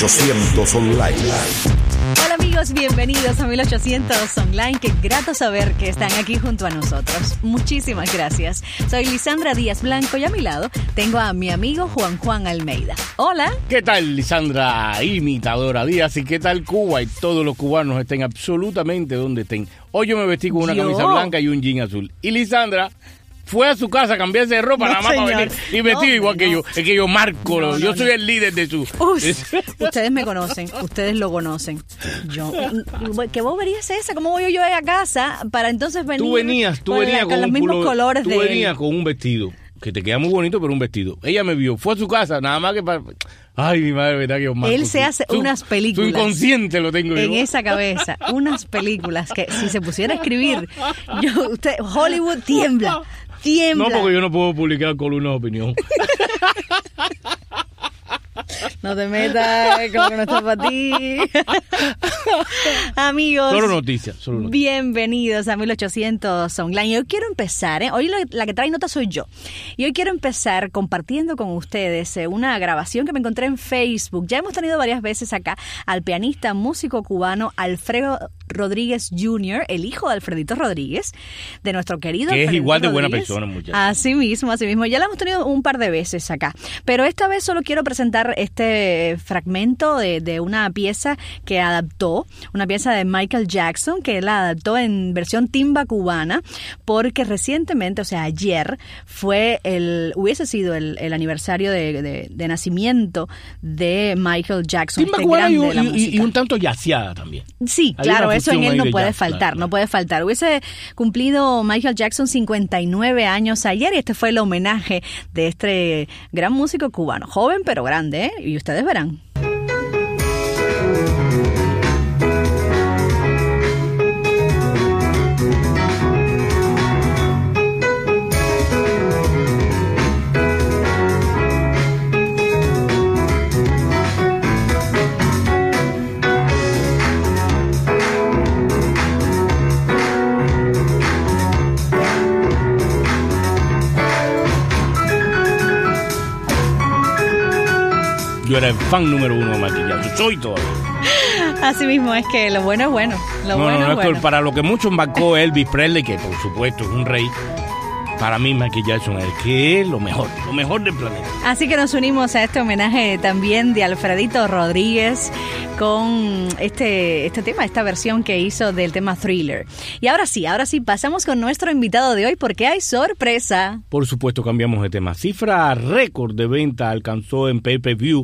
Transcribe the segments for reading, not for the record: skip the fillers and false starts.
1800 Online. Hola amigos, bienvenidos a 1800 Online. Qué grato saber que están aquí junto a nosotros. Muchísimas gracias. Soy Lisandra Díaz Blanco y a mi lado tengo a mi amigo Juan Almeida. Hola. ¿Qué tal, Lisandra, imitadora Díaz? ¿Y qué tal Cuba? Y todos los cubanos estén absolutamente donde estén. Hoy yo me vestí con una camisa blanca y un jean azul. Y Lisandra fue a su casa a cambiarse de ropa, nada más para venir y vestido igual que yo. Es que yo marco, yo soy el líder de su... Ustedes me conocen, ustedes lo conocen. ¿Qué bobería es esa? ¿Cómo voy yo a casa para entonces venir? Tú venías con los mismos colores de él. Tú venías con un vestido que te queda muy bonito, pero un vestido. Ella me vio, fue a su casa, nada más que para... Ay, mi madre, verdad que yo marco. Él se hace unas películas. Tu inconsciente lo tengo yo. En esa cabeza, unas películas que si se pusiera a escribir, Hollywood tiembla. No, porque yo no puedo publicar columnas de opinión. No te metas, como que no está para ti. Amigos, Solo noticias. Bienvenidos a 1800 Online. Hoy quiero empezar, hoy la que trae nota soy yo. Y hoy quiero empezar compartiendo con ustedes una grabación que me encontré en Facebook. Ya hemos tenido varias veces acá al pianista, músico cubano Alfredo Rodríguez Jr., el hijo de Alfredito Rodríguez, de nuestro querido que Alfredito es igual de Rodríguez. buena persona, muchachos. Así mismo. Ya la hemos tenido un par de veces acá. Pero esta vez solo quiero presentar este fragmento de una pieza que adaptó, una pieza de Michael Jackson, que él adaptó en versión timba cubana, porque recientemente, o sea, ayer, hubiese sido el aniversario de nacimiento de Michael Jackson. Timba cubana y un tanto yaceada también. Sí, claro, eso en él no puede faltar, claro. No puede faltar. Hubiese cumplido Michael Jackson 59 años ayer y este fue el homenaje de este gran músico cubano, joven pero grande, ¿eh? Y ustedes verán. Yo era el fan número uno de Michael Jackson. Soy todavía. Así mismo, es que lo bueno es bueno. No, para lo que muchos marcó Elvis Presley, que por supuesto es un rey, para mí Michael Jackson es lo mejor del planeta. Así que nos unimos a este homenaje también de Alfredito Rodríguez con este tema, esta versión que hizo del tema Thriller. Y ahora sí, pasamos con nuestro invitado de hoy porque hay sorpresa. Por supuesto, cambiamos de tema. Cifra récord de venta alcanzó en pay-per-view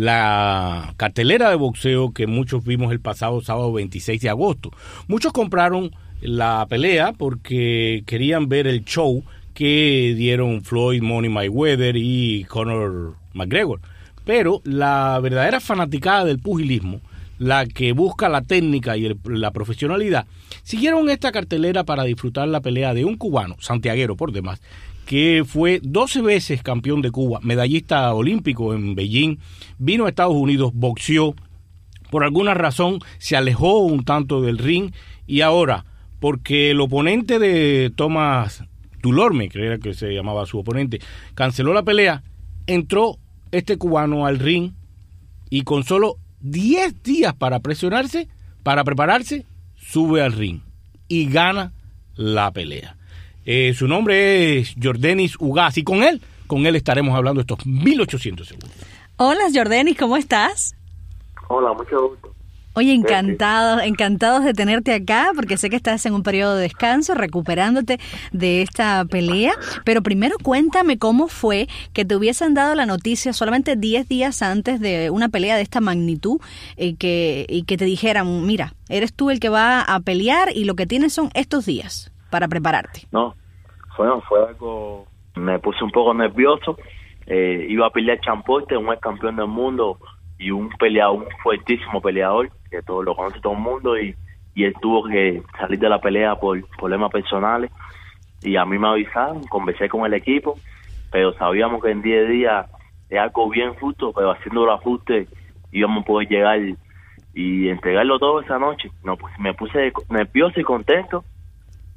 la cartelera de boxeo que muchos vimos el pasado sábado 26 de agosto. Muchos compraron la pelea porque querían ver el show que dieron Floyd Money Mayweather y Conor McGregor. Pero la verdadera fanaticada del pugilismo, la que busca la técnica y la profesionalidad, siguieron esta cartelera para disfrutar la pelea de un cubano, santiaguero por demás, que fue 12 veces campeón de Cuba, medallista olímpico en Beijing, vino a Estados Unidos, boxeó, por alguna razón se alejó un tanto del ring y ahora, porque el oponente de Tomás Dulorme, que era que se llamaba su oponente, canceló la pelea, entró este cubano al ring y con solo 10 días para prepararse, sube al ring y gana la pelea. Su nombre es Yordenis Ugas y con él estaremos hablando estos 1800 segundos. Hola Yordenis, ¿cómo estás? Hola, mucho gusto. Oye, encantados de tenerte acá, porque sé que estás en un periodo de descanso, recuperándote de esta pelea, pero primero cuéntame cómo fue que te hubiesen dado la noticia solamente 10 días antes de una pelea de esta magnitud y que te dijeran, mira, eres tú el que va a pelear y lo que tienes son estos días para prepararte. No, fue algo, me puse un poco nervioso, iba a pelear Champorte, un ex campeón del mundo, y un fuertísimo peleador que todo lo conoce todo el mundo y él tuvo que salir de la pelea por problemas personales y a mí me avisaron, conversé con el equipo, pero sabíamos que en 10 días es algo bien justo, pero haciendo los ajustes íbamos a poder llegar y entregarlo todo esa noche. No, pues me puse nervioso y contento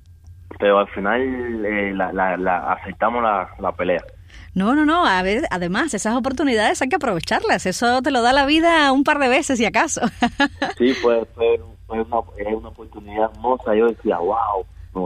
pero al final aceptamos la pelea. No, a ver, además, esas oportunidades hay que aprovecharlas. Eso te lo da la vida un par de veces, si acaso. Sí, fue una oportunidad hermosa. Yo decía, wow,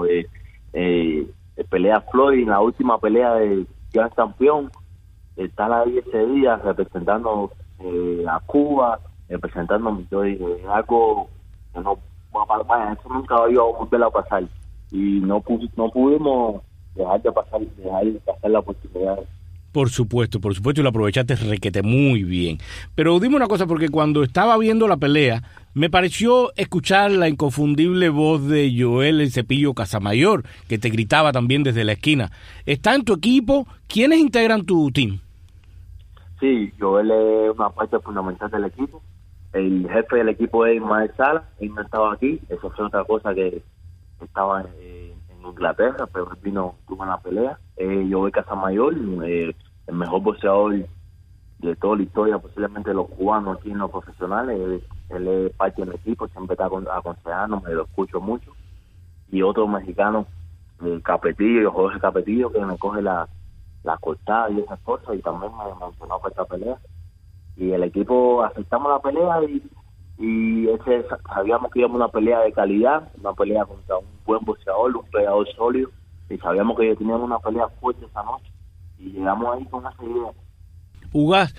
pelea Floyd, en la última pelea de gran campeón, estar ahí ese día representando a Cuba, representando, yo dije, algo que no, eso nunca iba a volver a pasar. Y no pudimos dejar pasar la oportunidad. Por supuesto, y lo aprovechaste requete muy bien. Pero dime una cosa, porque cuando estaba viendo la pelea, me pareció escuchar la inconfundible voz de Joel El Cepillo Casamayor, que te gritaba también desde la esquina. ¿Está en tu equipo? ¿Quiénes integran tu team? Sí, Joel es una parte fundamental del equipo. El jefe del equipo es Ismael Sala, él no estaba aquí, eso fue otra cosa que estaba en Inglaterra, pero él tuvo la pelea. Joel Casamayor, el mejor boxeador de toda la historia, posiblemente de los cubanos aquí en los profesionales. Él es parte del equipo, siempre está aconsejando, me lo escucho mucho. Y otro mexicano, Capetillo, Jorge Capetillo, que me coge la cortada y esas cosas, y también me mencionó para esta pelea. Y el equipo aceptamos la pelea y sabíamos que íbamos a una pelea de calidad, una pelea contra un buen boxeador, un peleador sólido, y sabíamos que teníamos una pelea fuerte esa noche, y llegamos ahí con esa idea. Ugas,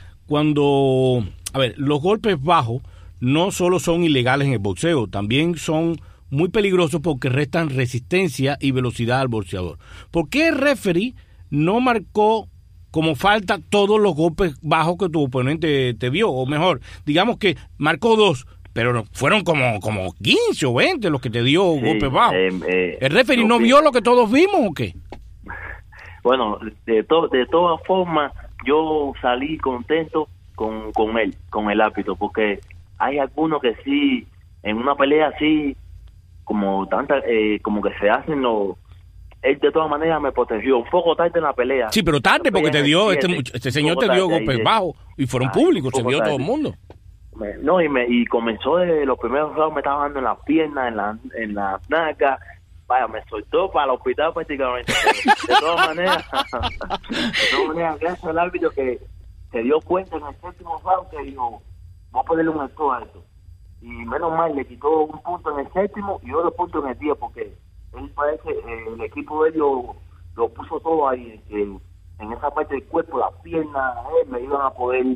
los golpes bajos no solo son ilegales en el boxeo, también son muy peligrosos porque restan resistencia y velocidad al boxeador. ¿Por qué el referee no marcó como falta todos los golpes bajos que tu oponente te vio? O mejor, digamos que marcó 2, pero fueron como 15 o 20 los que te dio golpes bajos. ¿El referee no vio lo que todos vimos o qué? Bueno, de todas formas, yo salí contento con él, con el árbitro, porque hay algunos que sí, en una pelea así, como que se hacen los... Él de todas maneras me protegió un poco tarde en la pelea. Sí, pero tarde porque te dio, este señor te dio golpes bajos y fueron públicos, se vio todo el mundo. No, y comenzó de los primeros rounds, me estaba dando en las piernas, en la naca. Vaya, me soltó para el hospital prácticamente. De todas maneras, gracias al árbitro que se dio cuenta en el séptimo round que dijo, vamos a ponerle un alto a esto. Y menos mal, le quitó un punto en el séptimo y otro punto en el 10, porque él parece, el equipo de ellos lo puso todo ahí, en esa parte del cuerpo, las piernas, me iban a poder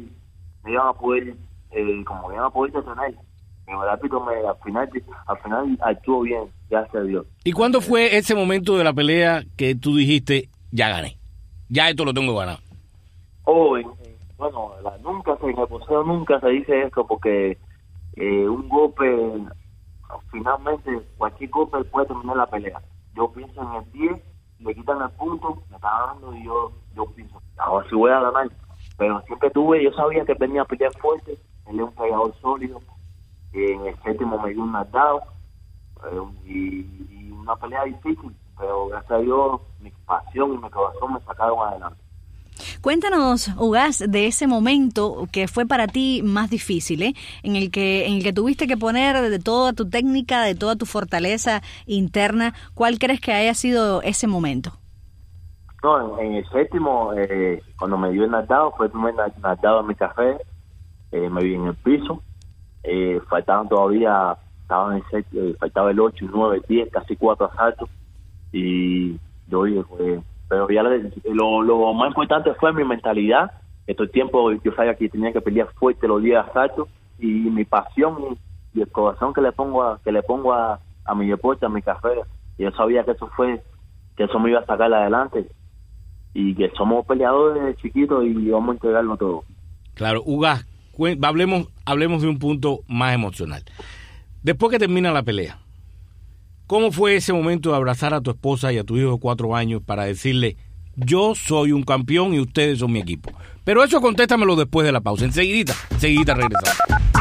detener. Pero el árbitro al final actuó bien, gracias a Dios. ¿Y cuándo fue ese momento de la pelea que tú dijiste, ya gané, ya esto lo tengo ganado? Bueno, en el boxeo nunca se dice eso, porque un golpe, finalmente cualquier golpe puede terminar la pelea. Yo pienso en el 10, le quitan el punto, me está dando y yo pienso, ahora sí voy a ganar. Pero siempre yo sabía que venía a pelear fuerte, él es un peleador sólido. En el séptimo me dio un knockout y una pelea difícil, pero gracias a Dios mi pasión y mi corazón me sacaron adelante. Cuéntanos, Ugas, de ese momento que fue para ti más difícil, en el que tuviste que poner de toda tu técnica, de toda tu fortaleza interna. ¿Cuál crees que haya sido ese momento? No, en el séptimo, cuando me dio el knockout, fue el primer knockout en mi carrera. Me vi en el piso. Faltaban todavía, faltaba el 8, 9, 10, casi 4 asaltos. Y yo dije, pero ya lo más importante fue mi mentalidad. Todo el tiempo yo sabía que tenía que pelear fuerte los 10 asaltos, y mi pasión y el corazón que le pongo a mi deporte, a mi carrera. Y yo sabía que eso me iba a sacar adelante, y que somos peleadores chiquitos y vamos a entregarlo todo. Claro, Ugas, hablemos de un punto más emocional. Después que termina la pelea, ¿cómo fue ese momento de abrazar a tu esposa y a tu hijo de 4 años para decirle, yo soy un campeón y ustedes son mi equipo? Pero eso contéstamelo después de la pausa. Enseguidita regresamos.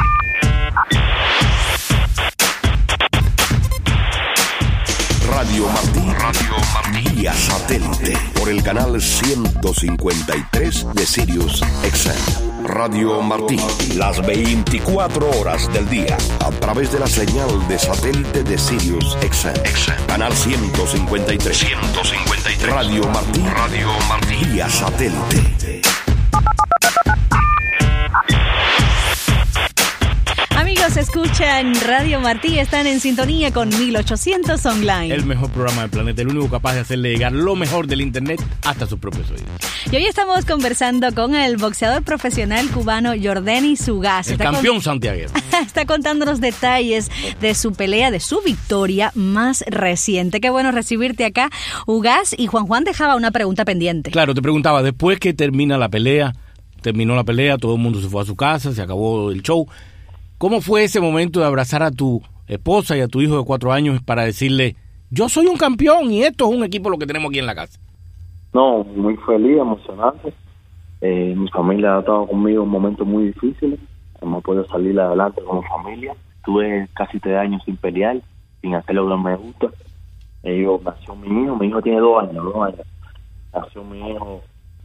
Radio Martí vía satélite por el canal 153 de Sirius XM. Radio Martí. Las 24 horas del día. A través de la señal de satélite de Sirius XM. Canal 153. Radio Martí. Vía satélite. Amigos, escuchan Radio Martí, están en sintonía con 1800 Online. El mejor programa del planeta, el único capaz de hacerle llegar lo mejor del internet hasta sus propios oídos. Y hoy estamos conversando con el boxeador profesional cubano Yordenis Ugas. El campeón santiaguero. Está contándonos detalles de su pelea, de su victoria más reciente. Qué bueno recibirte acá, Ugas. Y Juan dejaba una pregunta pendiente. Claro, te preguntaba, después que terminó la pelea, todo el mundo se fue a su casa, se acabó el show. ¿Cómo fue ese momento de abrazar a tu esposa y a tu hijo de 4 años para decirle, yo soy un campeón y esto es un equipo lo que tenemos aquí en la casa? No, muy feliz, emocionante. Mi familia ha estado conmigo en momentos muy difíciles. Hemos podido salir adelante como familia. Tuve casi 3 años sin pelear, sin hacer lo que me gusta. Nació mi hijo tiene 2 años. Nació mi hijo,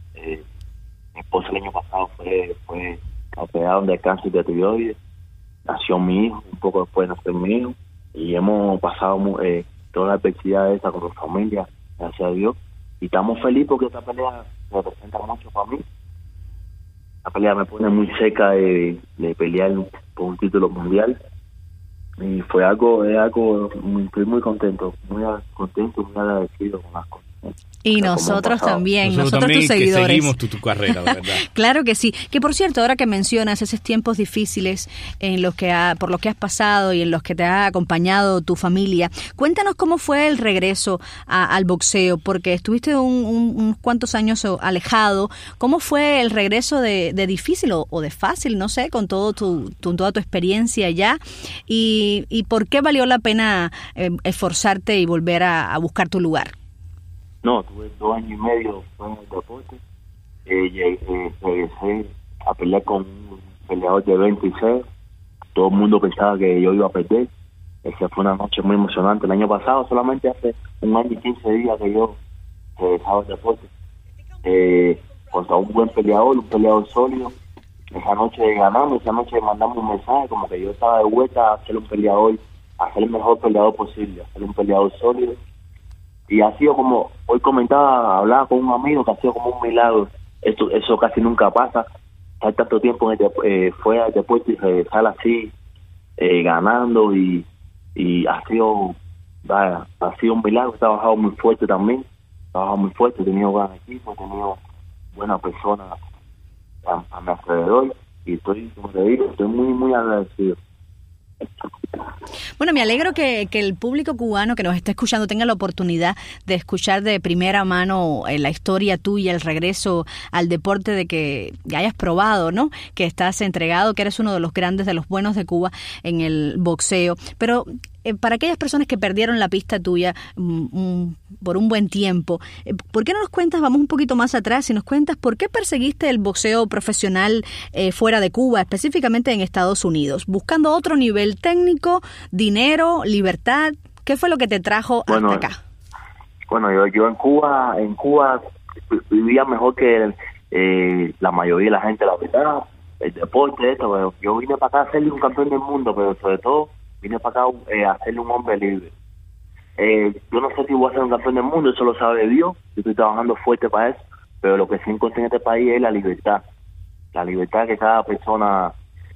mi esposa el año pasado fue operada de cáncer de tiroides. Nació mi hijo, un poco después nació mi hijo, y hemos pasado toda la adversidad esa con mi familia, gracias a Dios, y estamos felices porque esta pelea representa mucho para mí. La pelea me pone muy cerca de pelear por un título mundial, y estoy muy contento, muy agradecido con las cosas. Y nosotros también, nosotros tus seguidores. Que seguimos tu carrera, de verdad. Claro que sí. Que por cierto, ahora que mencionas esos tiempos difíciles en los que por los que has pasado y en los que te ha acompañado tu familia, cuéntanos cómo fue el regreso al boxeo, porque estuviste unos cuantos años alejado. ¿Cómo fue el regreso de difícil o de fácil, no sé, con toda tu experiencia ya? ¿Y por qué valió la pena esforzarte y volver a buscar tu lugar? No, tuve 2 años y medio en el deporte. Regresé a pelear con un peleador de 26. Todo el mundo pensaba que yo iba a perder. Esa fue una noche muy emocionante. El año pasado, solamente hace 1 año y 15 días que yo regresaba al deporte. Contra un buen peleador, un peleador sólido. Esa noche ganamos, esa noche mandamos un mensaje como que yo estaba de vuelta a ser un peleador, a ser el mejor peleador posible, a ser un peleador sólido. Y ha sido como, hoy hablaba con un amigo que ha sido como un milagro. Eso casi nunca pasa. Estar tanto tiempo fuera del deporte y regresar así, ganando y ha sido un milagro. He trabajado muy fuerte también. He tenido gran equipo, he tenido buenas personas a mi alrededor y estoy muy, muy agradecido. Bueno, me alegro que el público cubano que nos está escuchando tenga la oportunidad de escuchar de primera mano la historia tuya, el regreso al deporte, de que hayas probado, ¿no? Que estás entregado, que eres uno de los grandes, de los buenos de Cuba en el boxeo. Pero para aquellas personas que perdieron la pista tuya por un buen tiempo, ¿por qué no nos cuentas, vamos un poquito más atrás, y nos cuentas por qué perseguiste el boxeo profesional fuera de Cuba, específicamente en Estados Unidos, buscando otro nivel técnico, dinero, libertad? ¿Qué fue lo que te trajo hasta acá? Bueno, yo en Cuba vivía mejor que la mayoría de la gente, la verdad, el deporte, esto, pero yo vine para acá a serle un campeón del mundo, pero sobre todo vine para acá a hacerle un hombre libre. Yo no sé si voy a ser un campeón del mundo, eso lo sabe Dios, yo estoy trabajando fuerte para eso, pero lo que sí encontré en este país es la libertad que cada persona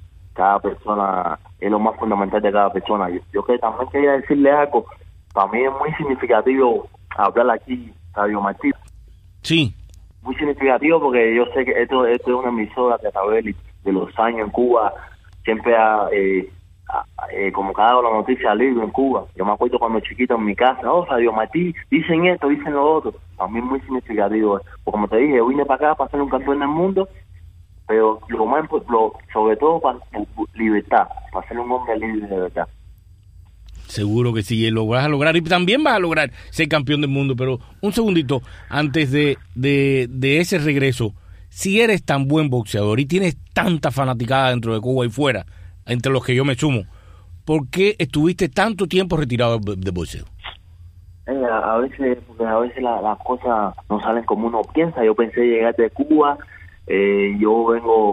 es lo más fundamental de cada persona. Yo que también quería decirle algo, para mí es muy significativo hablar aquí, Radio Martí. Sí. Muy significativo porque yo sé que esto es una emisora que a través de los años en Cuba siempre como que ha dado la noticia libre en Cuba. Yo me acuerdo cuando chiquito en mi casa, Radio Martí, dicen esto, dicen lo otro. Para mí es muy significativo. Porque como te dije, yo vine para acá para ser un campeón del mundo, pero sobre todo para libertad, para ser un hombre libre de verdad. Seguro que sí, lo vas a lograr y también vas a lograr ser campeón del mundo. Pero un segundito, antes de ese regreso, si eres tan buen boxeador y tienes tanta fanaticada dentro de Cuba y fuera, entre los que yo me sumo, ¿por qué estuviste tanto tiempo retirado de boxeo? A veces las cosas no salen como uno piensa. Yo pensé llegar de Cuba, yo vengo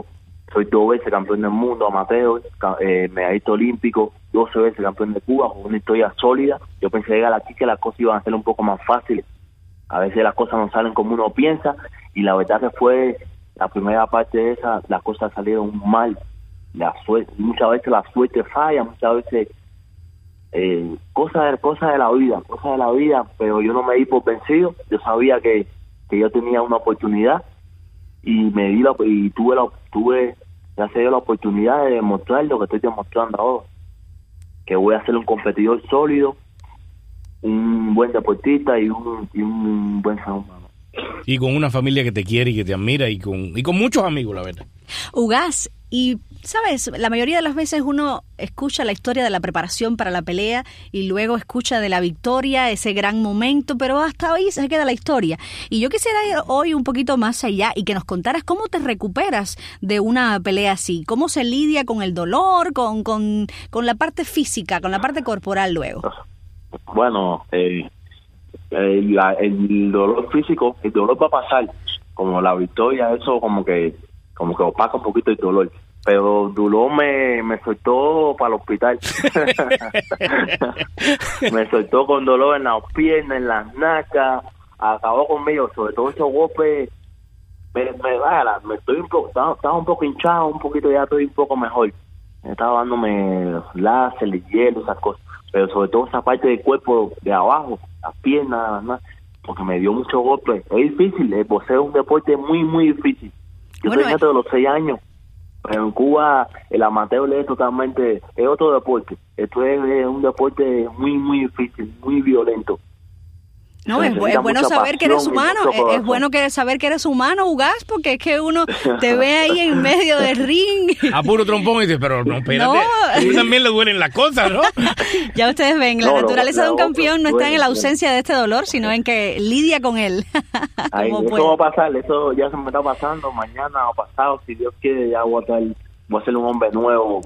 soy 2 veces campeón del mundo, amateur, medallista olímpico, 12 veces campeón de Cuba, con una historia sólida. Yo pensé llegar aquí que las cosas iban a ser un poco más fáciles. A veces las cosas no salen como uno piensa, y la verdad que fue la primera parte de esa, las cosas salieron mal. Muchas veces la suerte falla, muchas veces cosas de la vida, pero yo no me di por vencido. Yo sabía que yo tenía una oportunidad, y tuve gracias a Dios la oportunidad de demostrar lo que estoy demostrando ahora, que voy a ser un competidor sólido, un buen deportista y un buen ser humano. Y con una familia que te quiere y que te admira, y con muchos amigos, la verdad. Ugas, y sabes, la mayoría de las veces uno escucha la historia de la preparación para la pelea y luego escucha de la victoria, ese gran momento, pero hasta ahí se queda la historia. Y yo quisiera ir hoy un poquito más allá y que nos contaras cómo te recuperas de una pelea así, cómo se lidia con el dolor, con la parte física, con la parte corporal luego. Bueno, el dolor físico, el dolor va a pasar, como la victoria, eso como que opaca un poquito el dolor, pero Duló me soltó para el hospital. Me soltó con dolor en las piernas, en las nalgas, acabó conmigo, sobre todo esos golpes. Estaba un poco hinchado, un poquito, ya estoy un poco mejor. Estaba dándome láser, el hielo, esas cosas, pero sobre todo esa parte del cuerpo de abajo, las piernas, porque me dio muchos golpes. Es difícil, el boxeo es un deporte muy, muy difícil. Yo soy de los 6 años, pero en Cuba el amateur es otro deporte. Esto es un deporte muy, muy difícil, muy violento. No, es bueno saber que eres humano, es bueno saber que eres humano, Ugas, porque es que uno te ve ahí en medio del ring. A puro trompón y dices, pero no, espérate, a mí también le duelen las cosas, ¿no? Ya ustedes ven, la naturaleza de un campeón no está en la ausencia de este dolor, sino en que lidia con él. Eso va a pasar, eso ya se me está pasando, mañana o pasado, si Dios quiere, ya voy a ser un hombre nuevo.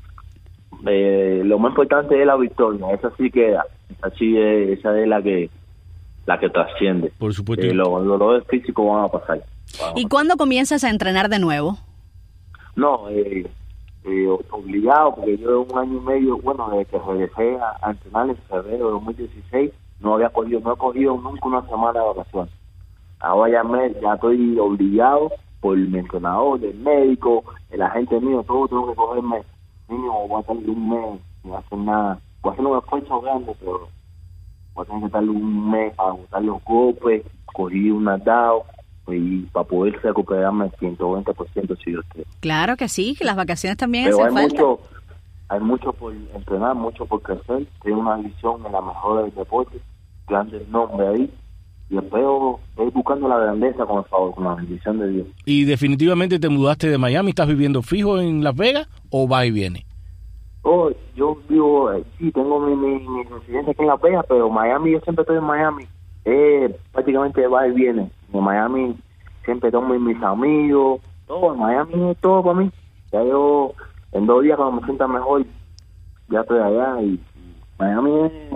Lo más importante es la victoria, esa sí queda, esa es la que trasciende. Por supuesto. Los dolores físicos van a pasar. ¿Y cuándo comienzas a entrenar de nuevo? No, obligado, porque yo 1 año y medio, desde que regresé a entrenar en febrero de 2016, no he cogido nunca una semana de vacaciones. Ahora ya estoy obligado por mi entrenador, el médico, el agente mío, todo tengo que cogerme mínimo, voy a estar un mes sin hacer nada. Voy a hacer un esfuerzo grande, pero voy a tener que darle un mes para botar los golpes, cogí un atado y para poder recuperarme el 120% si Dios quiere. Claro que sí, que las vacaciones también hacen falta. Hay mucho por entrenar, mucho por crecer. Tengo una visión en la mejor del deporte, grandes nombres ahí, y espero ir buscando la grandeza con la bendición de Dios. ¿Y definitivamente te mudaste de Miami? ¿Estás viviendo fijo en Las Vegas o va y viene? Yo vivo, sí, tengo mi residencia aquí en Las Vegas, pero Miami, yo siempre estoy en Miami. Prácticamente va y viene. En Miami siempre tengo mis amigos, todo. En Miami es todo para mí. Ya yo, en 2 días cuando me sienta mejor, ya estoy allá. Y Miami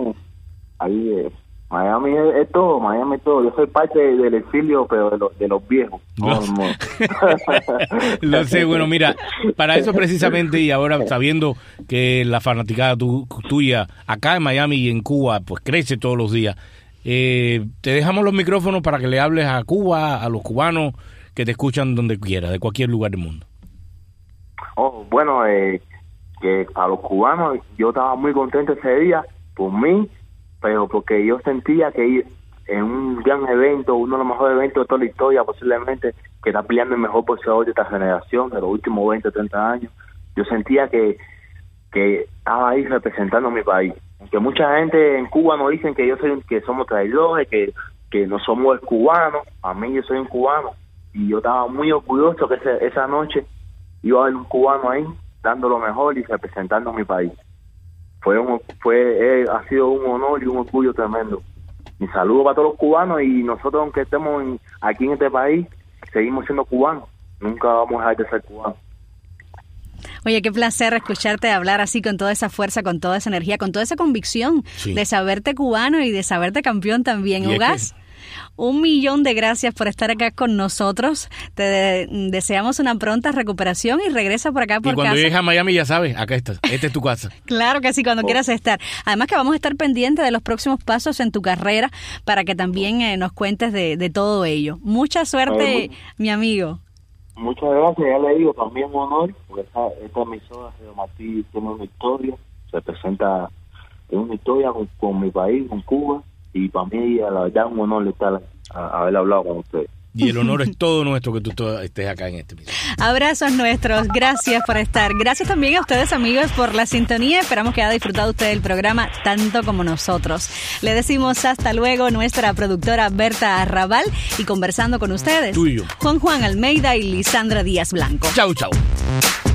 es todo, Miami es todo. Yo soy parte del exilio, pero de los viejos. Lo sé, bueno, mira, para eso precisamente, y ahora sabiendo que la fanaticada tuya acá en Miami y en Cuba, pues crece todos los días, te dejamos los micrófonos para que le hables a Cuba, a los cubanos que te escuchan donde quiera, de cualquier lugar del mundo. Que a los cubanos, yo estaba muy contento ese día, por mí, pero porque yo sentía que en un gran evento, uno de los mejores eventos de toda la historia, posiblemente, que está peleando el mejor boxeador de esta generación, de los últimos 20 o 30 años, yo sentía que estaba ahí representando a mi país. Que mucha gente en Cuba nos dicen que somos traidores, que no somos cubanos. A mí yo soy un cubano, y yo estaba muy orgulloso que esa noche iba a haber un cubano ahí, dando lo mejor y representando a mi país. Ha sido un honor y un orgullo tremendo. Mi saludo para todos los cubanos, y nosotros, aunque estemos aquí en este país, seguimos siendo cubanos. Nunca vamos a dejar de ser cubanos. Oye, qué placer escucharte hablar así, con toda esa fuerza, con toda esa energía, con toda esa convicción de saberte cubano y de saberte campeón también. Ugas, 1.000.000 de gracias por estar acá con nosotros. Te deseamos una pronta recuperación y regresa por acá por casa. Y cuando casa. llegues a Miami, ya sabes, acá estás. Esta es tu casa. Claro que sí, cuando quieras estar. Además que vamos a estar pendientes de los próximos pasos en tu carrera para que también nos cuentes de todo ello. Mucha suerte, mi amigo. Muchas gracias, ya le digo, también un honor, porque esta emisora de Martí tiene una historia, representa una historia con mi país, con Cuba, y para mí, la verdad, un honor estar haber hablado con ustedes. Y el honor es todo nuestro que tú estés acá en este video. Abrazos nuestros, gracias por estar. Gracias también a ustedes, amigos, por la sintonía. Esperamos que haya disfrutado usted del programa tanto como nosotros. Le decimos hasta luego, nuestra productora Berta Arrabal, y conversando con ustedes, Tuyo. Juan Almeida y Lisandra Díaz Blanco. Chau, chau.